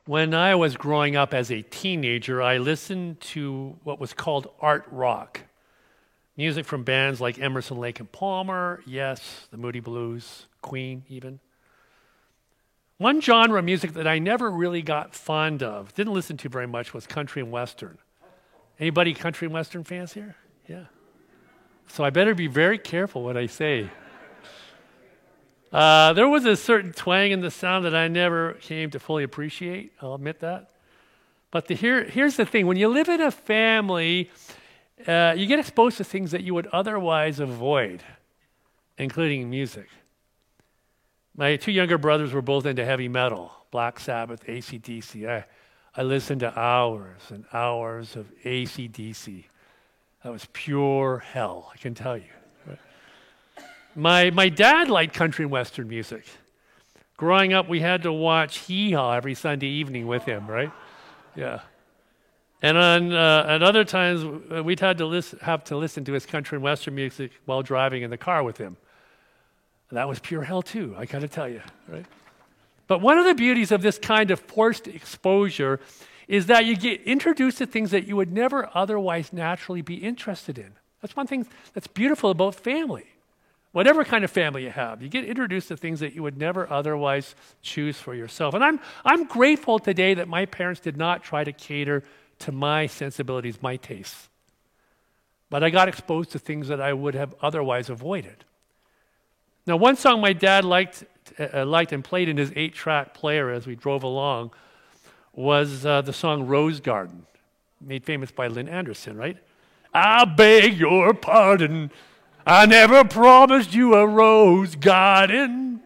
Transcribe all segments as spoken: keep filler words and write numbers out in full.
When I was growing up as a teenager, I listened to what was called art rock. Music from bands like Emerson, Lake and Palmer, Yes, the Moody Blues, Queen even. One genre of music that I never really got fond of, didn't listen to very much, was country and western. Anybody country and western fans here? Yeah. So I better be very careful what I say. Uh, there was a certain twang in the sound that I never came to fully appreciate. I'll admit that. But the, here, here's the thing. When you live in a family, uh, you get exposed to things that you would otherwise avoid, including music. My two younger brothers were both into heavy metal, Black Sabbath, A C D C. I, I listened to hours and hours of A C D C. That was pure hell, I can tell you. My my dad liked country and western music. Growing up, we had to watch Hee Haw every Sunday evening with him, right? Yeah. And on uh, at other times, we'd had to listen, have to listen to his country and western music while driving in the car with him. And that was pure hell too, I gotta tell you, right? But one of the beauties of this kind of forced exposure is that you get introduced to things that you would never otherwise naturally be interested in. That's one thing that's beautiful about family. Whatever kind of family you have, you get introduced to things that you would never otherwise choose for yourself. And I'm I'm grateful today that my parents did not try to cater to my sensibilities, my tastes. But I got exposed to things that I would have otherwise avoided. Now, one song my dad liked, uh, liked and played in his eight-track player as we drove along was uh, the song Rose Garden, made famous by Lynn Anderson, right? I beg your pardon, I never promised you a rose garden.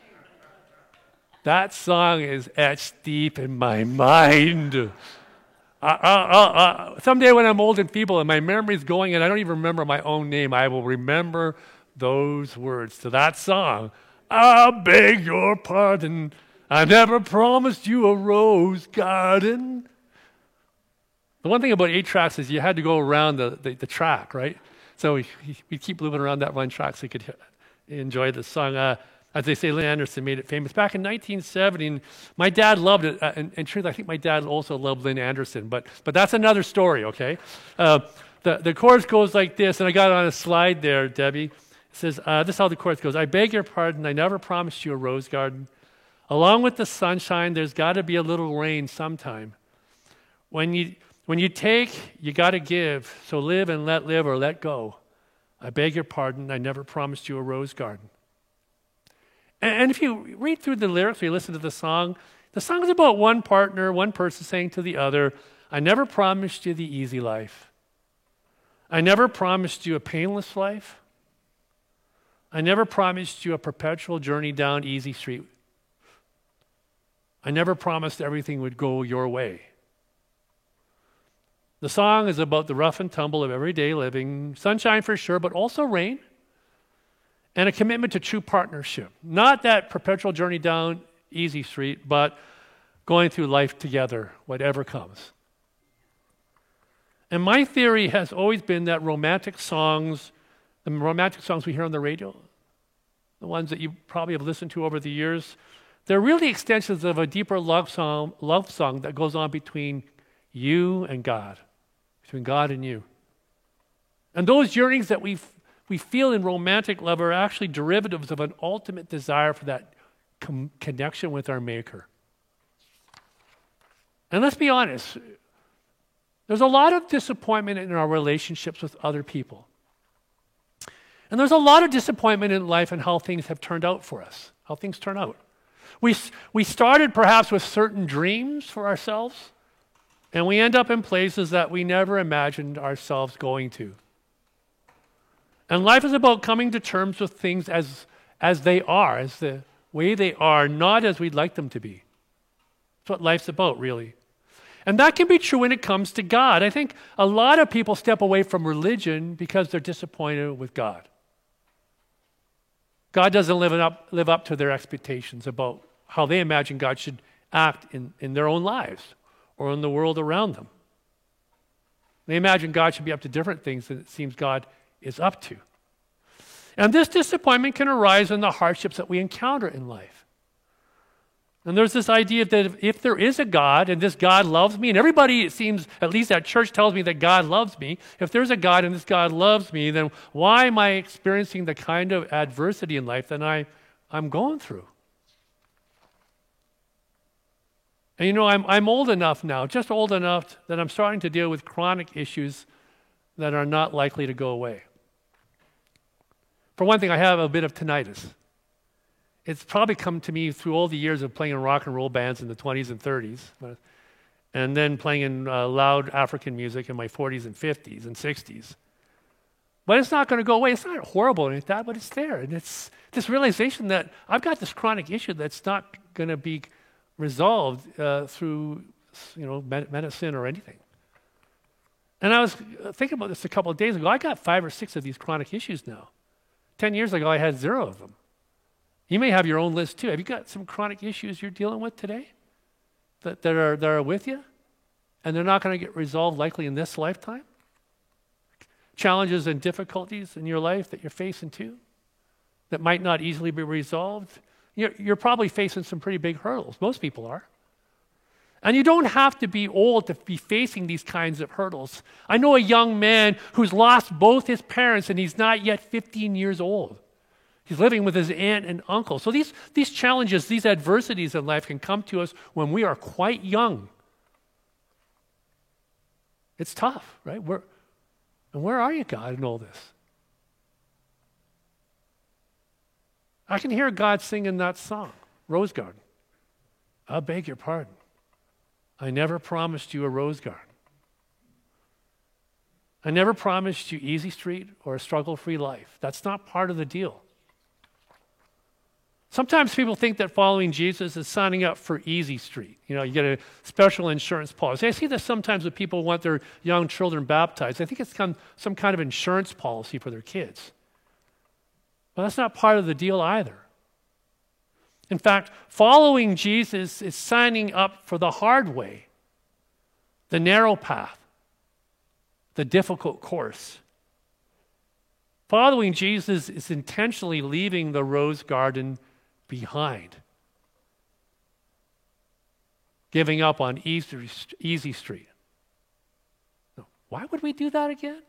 That song is etched deep in my mind. Uh, uh, uh, uh, someday when I'm old and feeble and my memory's going and I don't even remember my own name, I will remember those words to that song. I beg your pardon, I never promised you a rose garden. The one thing about eight tracks is you had to go around the, the, the track, right? So we, we keep moving around that one track so you could enjoy the song. Uh, as they say, Lynn Anderson made it famous. Back in nineteen seventy, my dad loved it. Uh, and in truth, I think my dad also loved Lynn Anderson. But but that's another story, okay? Uh, the, the chorus goes like this, and I got it on a slide there, Debbie. It says, uh, this is how the chorus goes. I beg your pardon, I never promised you a rose garden. Along with the sunshine, there's got to be a little rain sometime. When you... When you take, you got to give, so live and let live or let go. I beg your pardon, I never promised you a rose garden. And, and if you read through the lyrics or you listen to the song, the song is about one partner, one person saying to the other, I never promised you the easy life. I never promised you a painless life. I never promised you a perpetual journey down easy street. I never promised everything would go your way. The song is about the rough and tumble of everyday living, sunshine for sure, but also rain, and a commitment to true partnership. Not that perpetual journey down easy street, but going through life together, whatever comes. And my theory has always been that romantic songs, the romantic songs we hear on the radio, the ones that you probably have listened to over the years, they're really extensions of a deeper love song, love song that goes on between you and God. Between God and you. And those yearnings that we we feel in romantic love are actually derivatives of an ultimate desire for that com- connection with our Maker. And let's be honest, there's a lot of disappointment in our relationships with other people. And there's a lot of disappointment in life and how things have turned out for us, how things turn out. We, we started perhaps with certain dreams for ourselves, and we end up in places that we never imagined ourselves going to. And life is about coming to terms with things as, as they are, as the way they are, not as we'd like them to be. That's what life's about, really. And that can be true when it comes to God. I think a lot of people step away from religion because they're disappointed with God. God doesn't live up, live up to their expectations about how they imagine God should act in, in their own lives or in the world around them. They imagine God should be up to different things than it seems God is up to. And this disappointment can arise in the hardships that we encounter in life. And there's this idea that if, if there is a God and this God loves me, and everybody, it seems, at least at church, tells me that God loves me. If there's a God and this God loves me, then why am I experiencing the kind of adversity in life that I, I'm going through? And you know, I'm, I'm old enough now, just old enough that I'm starting to deal with chronic issues that are not likely to go away. For one thing, I have a bit of tinnitus. It's probably come to me through all the years of playing in rock and roll bands in the twenties and thirties, and then playing in uh, loud African music in my forties and fifties and sixties. But it's not going to go away. It's not horrible or anything like that, but it's there. And it's this realization that I've got this chronic issue that's not going to be resolved uh, through, you know, med- medicine or anything. And I was thinking about this a couple of days ago. I got five or six of these chronic issues now. Ten years ago, I had zero of them. You may have your own list too. Have you got some chronic issues you're dealing with today that, that, are, that are with you? And they're not going to get resolved likely in this lifetime? Challenges and difficulties in your life that you're facing too that might not easily be resolved? You're, you're probably facing some pretty big hurdles. Most people are. And you don't have to be old to be facing these kinds of hurdles. I know a young man who's lost both his parents and he's not yet fifteen years old. He's living with his aunt and uncle. So these, these challenges, these adversities in life can come to us when we are quite young. It's tough, right? Where, and where are you, God, in all this? I can hear God singing that song, Rose Garden. I beg your pardon. I never promised you a rose garden. I never promised you easy street or a struggle-free life. That's not part of the deal. Sometimes people think that following Jesus is signing up for Easy Street. You know, you get a special insurance policy. I see this sometimes when people want their young children baptized. I think it's some, some kind of insurance policy for their kids. But that's not part of the deal either. In fact, following Jesus is signing up for the hard way, the narrow path, the difficult course. Following Jesus is intentionally leaving the rose garden behind, giving up on easy, easy street. Why would we do that again?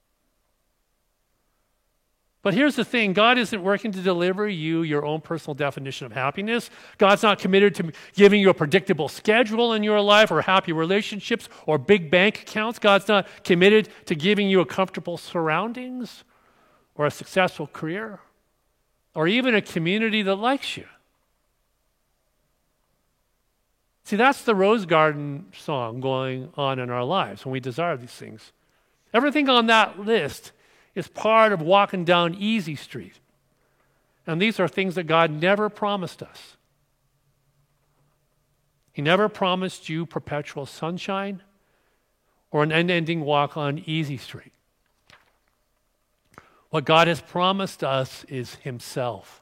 But here's the thing, God isn't working to deliver you your own personal definition of happiness. God's not committed to giving you a predictable schedule in your life or happy relationships or big bank accounts. God's not committed to giving you a comfortable surroundings or a successful career or even a community that likes you. See, that's the Rose Garden song going on in our lives when we desire these things. Everything on that list is part of walking down Easy Street. And these are things that God never promised us. He never promised you perpetual sunshine or an unending walk on Easy Street. What God has promised us is Himself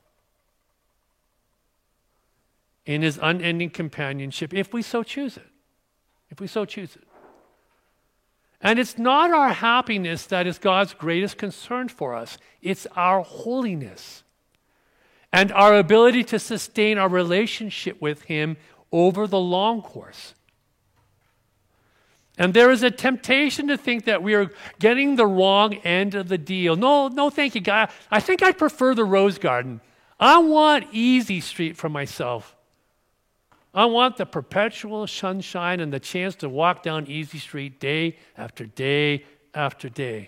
in His unending companionship, if we so choose it. If we so choose it. And it's not our happiness that is God's greatest concern for us. It's our holiness and our ability to sustain our relationship with Him over the long course. And there is a temptation to think that we are getting the wrong end of the deal. No, no, thank you, God. I think I prefer the Rose Garden. I want Easy Street for myself. I want the perpetual sunshine and the chance to walk down Easy Street day after day after day.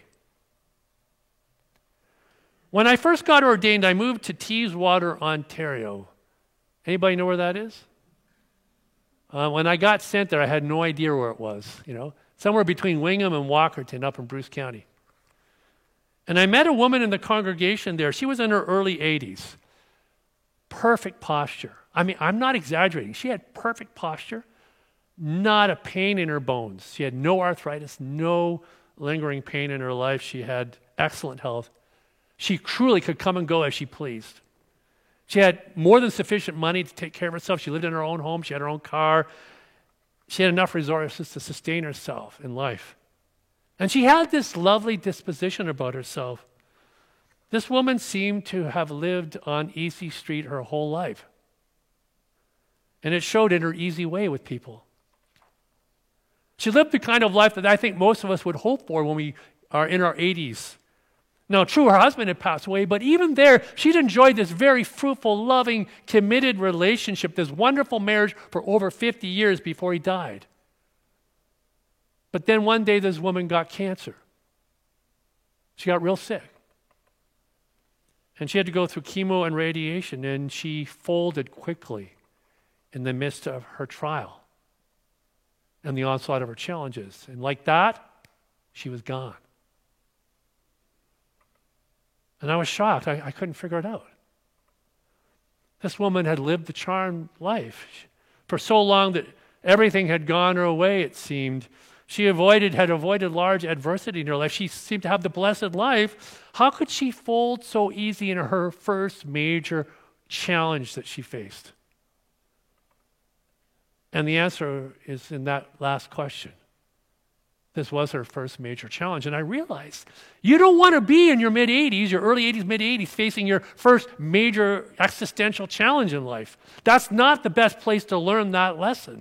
When I first got ordained, I moved to Teeswater, Ontario. Anybody know where that is? Uh, when I got sent there, I had no idea where it was, you know, somewhere between Wingham and Walkerton up in Bruce County. And I met a woman in the congregation there. She was in her early eighties. Perfect posture. I mean, I'm not exaggerating. She had perfect posture, not a pain in her bones. She had no arthritis, no lingering pain in her life. She had excellent health. She truly could come and go as she pleased. She had more than sufficient money to take care of herself. She lived in her own home. She had her own car. She had enough resources to sustain herself in life. And she had this lovely disposition about herself. This woman seemed to have lived on Easy Street her whole life. And it showed in her easy way with people. She lived the kind of life that I think most of us would hope for when we are in our eighties. Now, true, her husband had passed away, but even there, she'd enjoyed this very fruitful, loving, committed relationship, this wonderful marriage for over fifty years before he died. But then one day, this woman got cancer. She got real sick. And she had to go through chemo and radiation, and she folded quickly in the midst of her trial and the onslaught of her challenges. And like that, she was gone. And I was shocked. I, I couldn't figure it out. This woman had lived the charmed life for so long that everything had gone her way, it seemed. She avoided, had avoided large adversity in her life. She seemed to have the blessed life. How could she fold so easy in her first major challenge that she faced? And the answer is in that last question. This was her first major challenge. And I realized you don't want to be in your mid-eighties, your early eighties, mid-eighties, facing your first major existential challenge in life. That's not the best place to learn that lesson.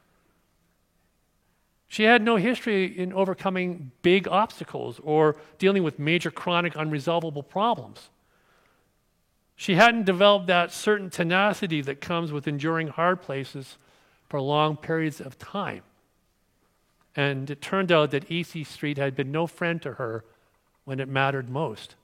She had no history in overcoming big obstacles or dealing with major chronic unresolvable problems. She hadn't developed that certain tenacity that comes with enduring hard places for long periods of time. And it turned out that Easy Street had been no friend to her when it mattered most.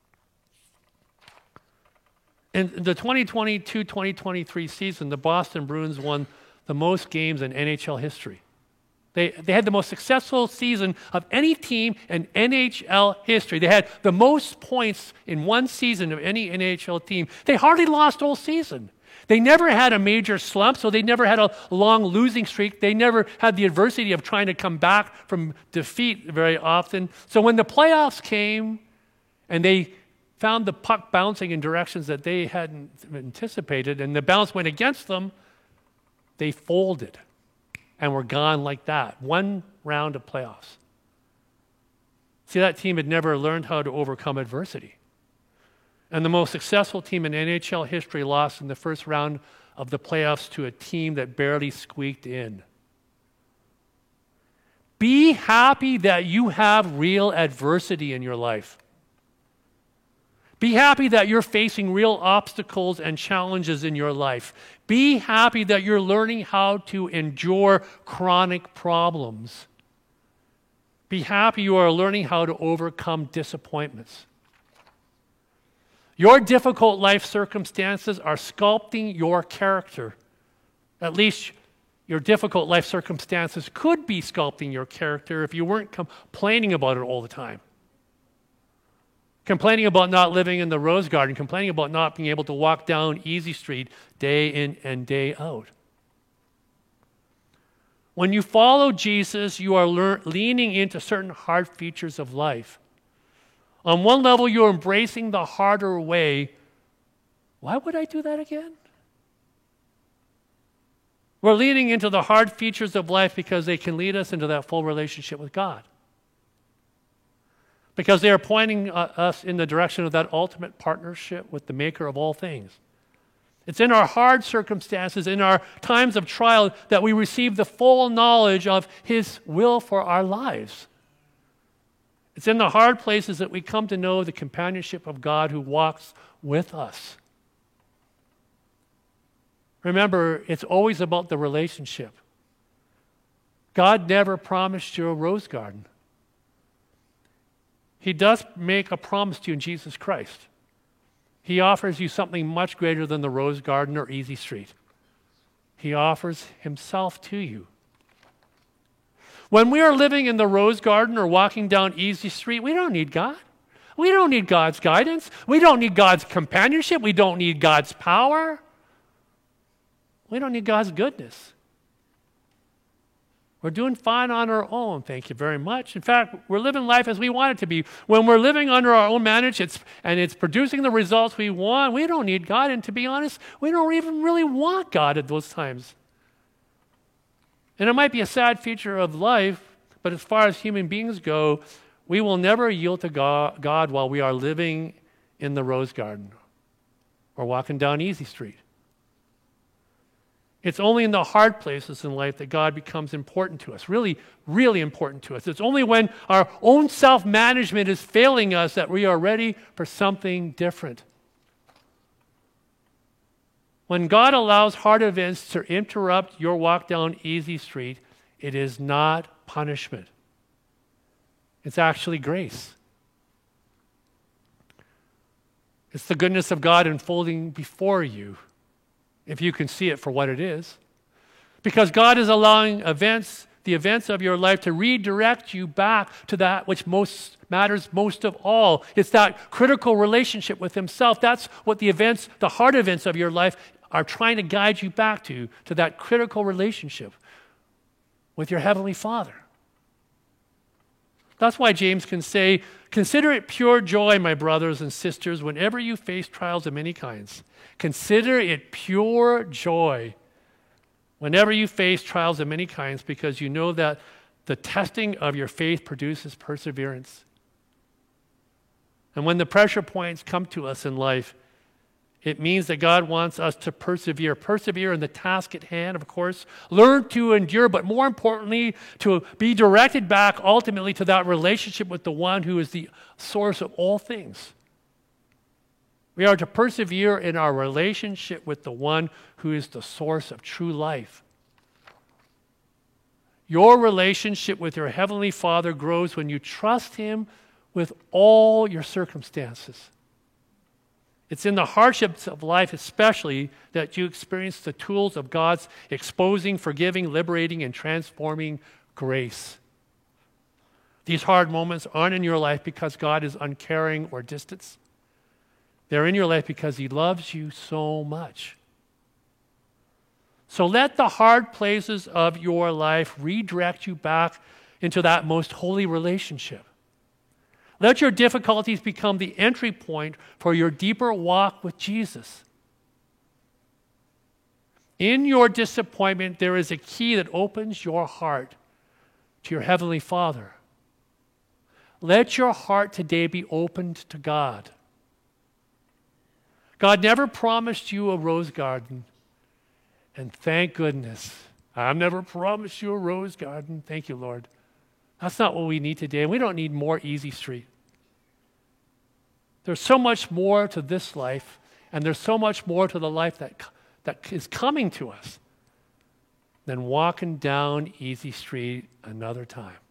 In the twenty twenty-two twenty twenty-three season, the Boston Bruins won the most games in N H L history. They, they had the most successful season of any team in N H L history. They had the most points in one season of any N H L team. They hardly lost all season. They never had a major slump, so they never had a long losing streak. They never had the adversity of trying to come back from defeat very often. So when the playoffs came and they found the puck bouncing in directions that they hadn't anticipated, and the bounce went against them, they folded and were gone like that. One round of playoffs. See, that team had never learned how to overcome adversity. And the most successful team in N H L history lost in the first round of the playoffs to a team that barely squeaked in. Be happy that you have real adversity in your life. Be happy that you're facing real obstacles and challenges in your life. Be happy that you're learning how to endure chronic problems. Be happy you are learning how to overcome disappointments. Your difficult life circumstances are sculpting your character. At least your difficult life circumstances could be sculpting your character if you weren't complaining about it all the time. Complaining about not living in the Rose Garden, complaining about not being able to walk down Easy Street day in and day out. When you follow Jesus, you are lear- leaning into certain hard features of life. On one level, you're embracing the harder way. Why would I do that again? We're leaning into the hard features of life because they can lead us into that full relationship with God. Because they are pointing uh, us in the direction of that ultimate partnership with the Maker of all things. It's in our hard circumstances, in our times of trial, that we receive the full knowledge of His will for our lives. It's in the hard places that we come to know the companionship of God who walks with us. Remember, it's always about the relationship. God never promised you a rose garden. He does make a promise to you in Jesus Christ. He offers you something much greater than the Rose Garden or Easy Street. He offers Himself to you. When we are living in the Rose Garden or walking down Easy Street, we don't need God. We don't need God's guidance. We don't need God's companionship. We don't need God's power. We don't need God's goodness. We're doing fine on our own, thank you very much. In fact, we're living life as we want it to be. When we're living under our own management it's, and it's producing the results we want, we don't need God. And to be honest, we don't even really want God at those times. And it might be a sad feature of life, but as far as human beings go, we will never yield to God, God while we are living in the Rose Garden or walking down Easy Street. It's only in the hard places in life that God becomes important to us, really, really important to us. It's only when our own self-management is failing us that we are ready for something different. When God allows hard events to interrupt your walk down easy street, it is not punishment. It's actually grace. It's the goodness of God unfolding before you, if you can see it for what it is. Because God is allowing events, the events of your life, to redirect you back to that which most matters most of all. It's that critical relationship with himself. That's what the events, the hard events of your life are trying to guide you back to, to that critical relationship with your Heavenly Father. That's why James can say, "Consider it pure joy, my brothers and sisters, whenever you face trials of many kinds. Consider it pure joy whenever you face trials of many kinds, because you know that the testing of your faith produces perseverance." And when the pressure points come to us in life, it means that God wants us to persevere. Persevere in the task at hand, of course. Learn to endure, but more importantly, to be directed back ultimately to that relationship with the one who is the source of all things. We are to persevere in our relationship with the one who is the source of true life. Your relationship with your Heavenly Father grows when you trust him with all your circumstances. It's in the hardships of life especially that you experience the tools of God's exposing, forgiving, liberating, and transforming grace. These hard moments aren't in your life because God is uncaring or distant. They're in your life because he loves you so much. So let the hard places of your life redirect you back into that most holy relationship. Let your difficulties become the entry point for your deeper walk with Jesus. In your disappointment, there is a key that opens your heart to your Heavenly Father. Let your heart today be opened to God. God never promised you a rose garden, and thank goodness. I've never promised you a rose garden. Thank you, Lord. That's not what we need today, and we don't need more easy street. There's so much more to this life, and there's so much more to the life that, that is coming to us than walking down easy street another time.